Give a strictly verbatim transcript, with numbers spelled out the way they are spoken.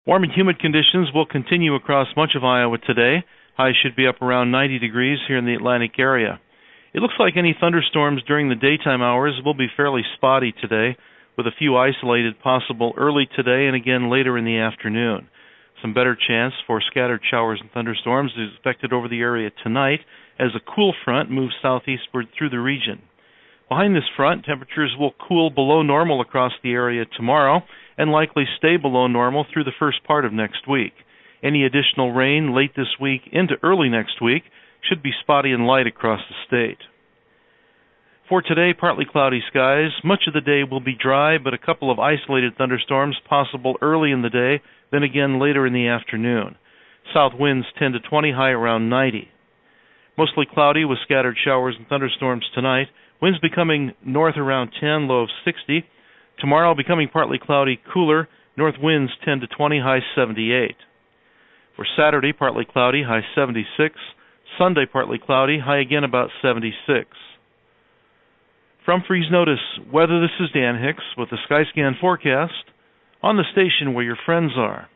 Warm and humid conditions will continue across much of Iowa today. Highs should be up around ninety degrees here in the Atlantic area. It looks like any thunderstorms during the daytime hours will be fairly spotty today, with a few isolated possible early today and again later in the afternoon. Some better chance for scattered showers and thunderstorms is expected over the area tonight as a cool front moves southeastward through the region. Behind this front, temperatures will cool below normal across the area tomorrow and likely stay below normal through the first part of next week. Any additional rain late this week into early next week should be spotty and light across the state. For today, partly cloudy skies. Much of the day will be dry, but a couple of isolated thunderstorms possible early in the day, then again later in the afternoon. South winds ten to twenty, high around ninety. Mostly cloudy with scattered showers and thunderstorms tonight. Winds becoming north around ten, low of sixty. Tomorrow becoming partly cloudy, cooler. North winds ten to twenty, high seventy-eight. For Saturday, partly cloudy, high seventy-six. Sunday, partly cloudy, high again about seventy-six. From Freeze Notice Weather, this is Dan Hicks with the Skyscan forecast on the station where your friends are.